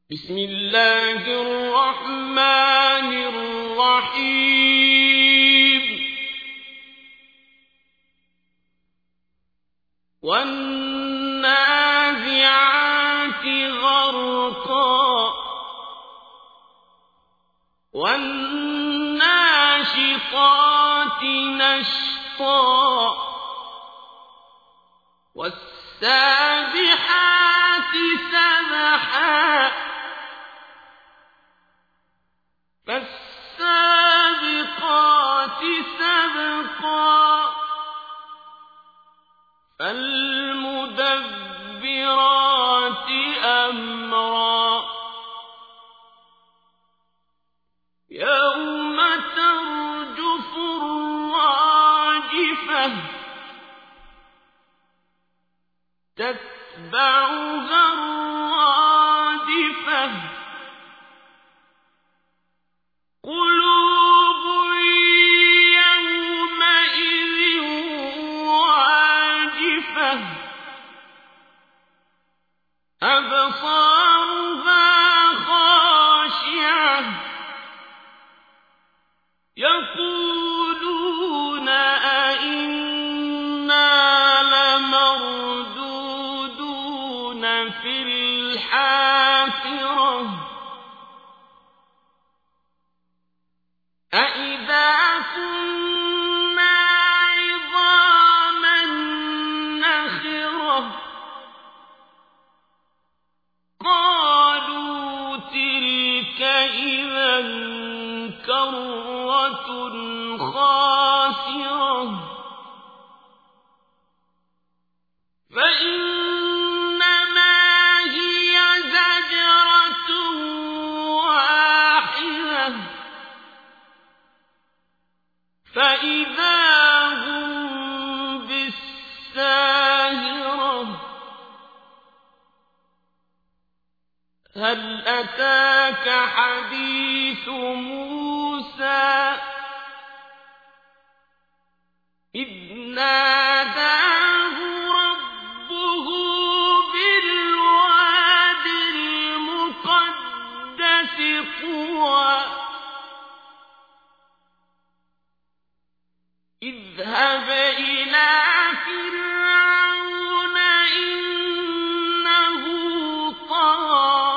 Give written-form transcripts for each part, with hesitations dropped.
بسم الله الرحمن الرحيم والنازعات غرقا والناشطات نشطا والسابحات سبحا فالسابقات سبقا فالمدبرات أمرا يوم ترجف الراجفة تتبعها الرادفة قلوب يومئذ واجفة أبصارها خاشعة يقولون أئنا لمردودون في الحافرة أإذا كنا عظاما نخرة قالوا تلك إذا كرة خاسرة فإنما هي زجرة واحدة فإذا هم بالساهرة هل أتاك حديث موسى إذ ناداه ربه بالواد المقدس طوى اذهب إلى فرعون إنه طغى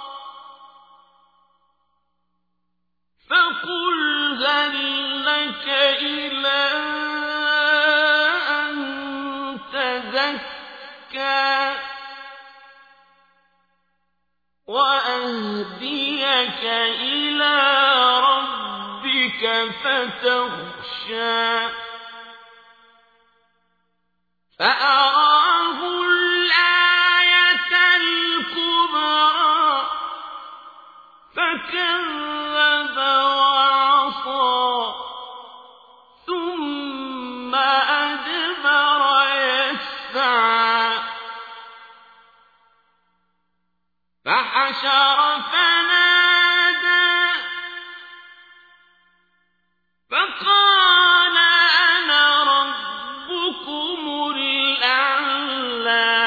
فقل هل لك إلى أن تزكى وأهديك إلى ربك فتخشى فأراه الآية الكبرى فكذب وعصى ثم أدبر يسعى فحشر فنادى فقال أنا ربكم الأعلى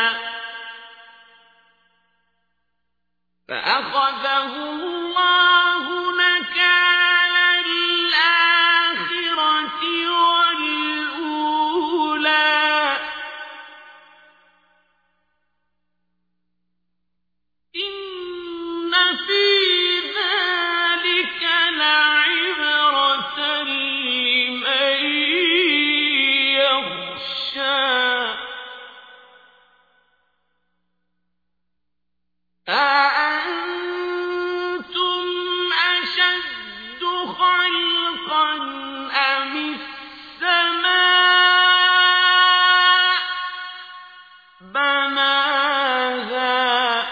فأخذه الله نكال الآخرة والأولى إن في ذلك لعبرة لمن يخشى أأنتم أشد خلقا أم السماء بناها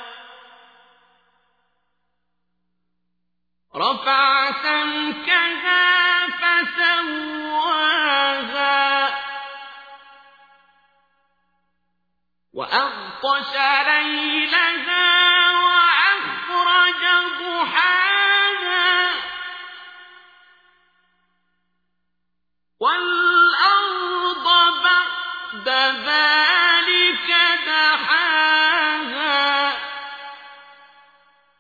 رفع سمكها فسواها وأغطش ليلها وأخرج ضحاها والأرض بعد ذلك دحاها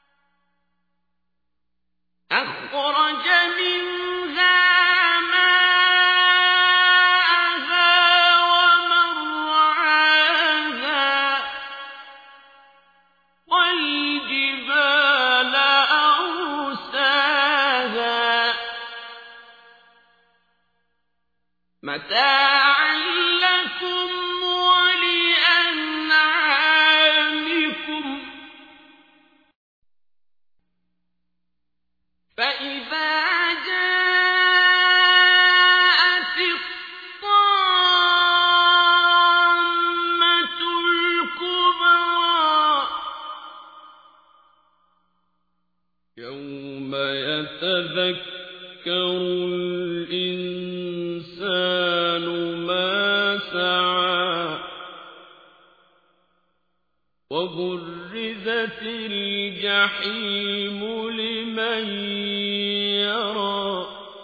فإذا جاءت الطامة الكبرى يوم يتذكر الإنسان ما سعى وبرزت الجحيم لمن يرى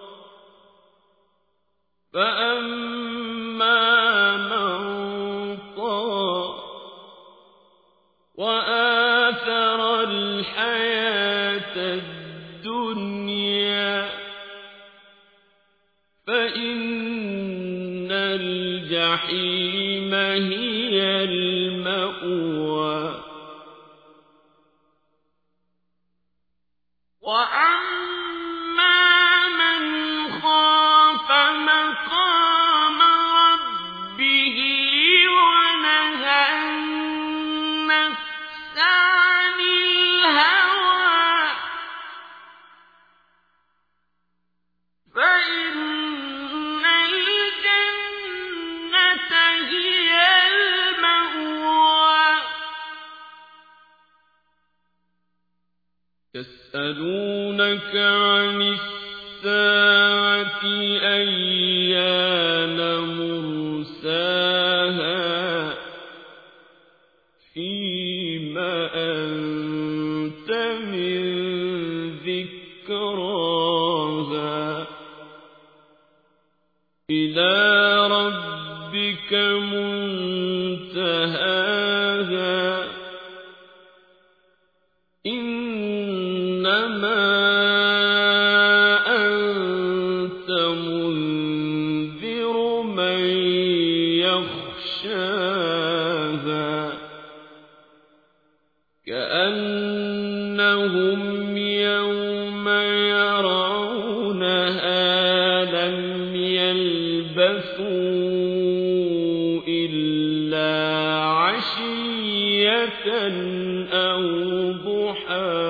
فأما من طغى وآثر الحياة الدنيا فإن الجحيم هي المأوى وأما من خاف مقام ربه ونهى النفس عن الهوى فإن الجنة هي المأوى يسألونك عن الساعة أيان مرساها فيما أنت من ذكراها إلى ربك منتهاها إنما أنت منذر من يخشاها كأنهم يوم يرونها لم يلبثوا إلا عشية أو ضحاها